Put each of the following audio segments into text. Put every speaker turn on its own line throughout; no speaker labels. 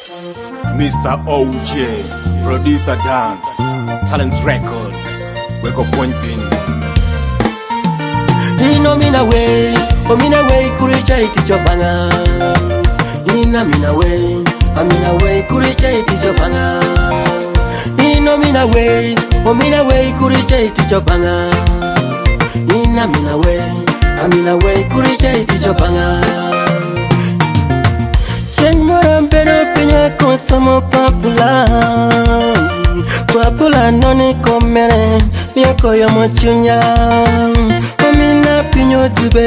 Mr. OJ, Producer Dan, Talent Records, Wake Up Point Pin.
Ino mina way, kuricha iti jopanga. Ina mina way, kuricha iti jopanga. Ino mina way, kuricha iti jopanga. Ina mina way, kuricha iti jopanga. Cheng moram pero pinya konsamo Papula noni komere, miya koyo mochunya. Omina pinyo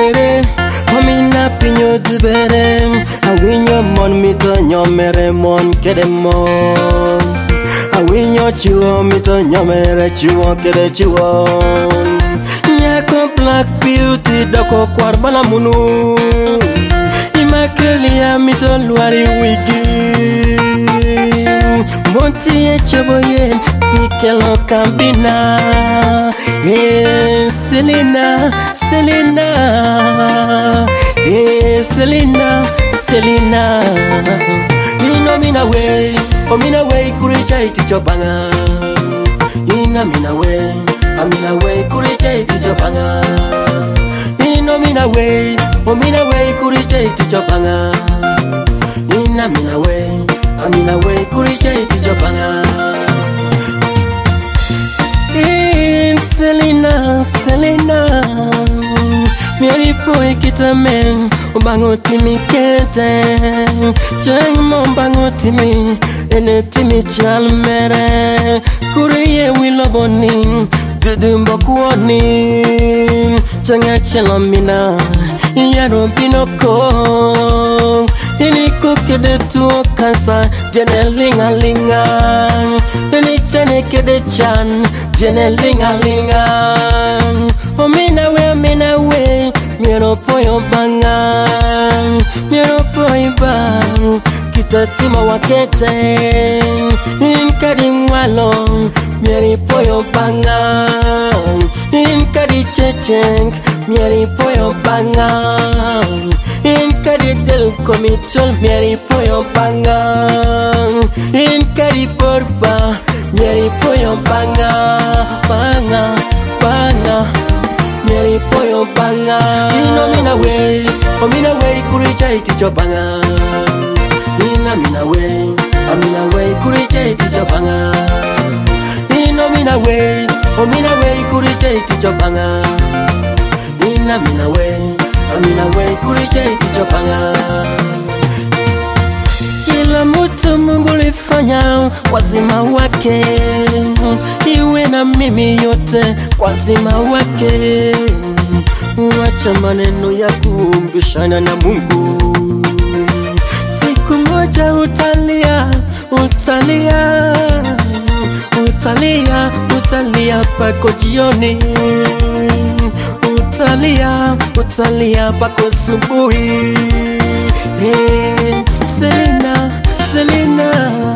dubere. Awinyo mon mito nyomere mon kede mon. Awinyo chiwo mito nyomere chiwo kede chiwo. Nyako Black Beauty doko kwarbala munu. Imakelia mito luari wigi. Monti e choboye Mikelo Kambina. Selena. Ino mina way, kuricha iti jopanga. Ina mina way, kuricha iti jopanga. Ino mina way, kuricha iti jopanga. Ina mina way, kuricha iti jopanga. Selena, mieri poi kitamen, ubango timi kete, jeng mombango timi, ene timi chalmere, kuriye wiloboni, dudumbo kuoni, jenga chelomina, yaro binoko, iliko kede tuo kansa, jene linga, ini chene kede chan, jene linga. Omina we, miero poyo banga, miero poyo bang, kitatima wakete, inkadi mwalong, mieri poyo banga, inkadi checheng, mieri poyo banga, inkadi del komichol, mieri poyo banga, inkadi porba, mieri poyo banga. Mieri poyo banga. Ino mina way, kuricha iti jopanga. Ina mina way, kuricha iti jopanga. Ino mina way, kuricha iti jopanga. Ina mina way, kuricha iti jopanga. Kila mtu Mungu lifanya kwa zima wake, iwe na mimi yote kwa zima wake. Wacha maneno ya kumbishana na Mungu. Siku moja utalia pako jioni. Utalia pako subuhi. Hey, Selena.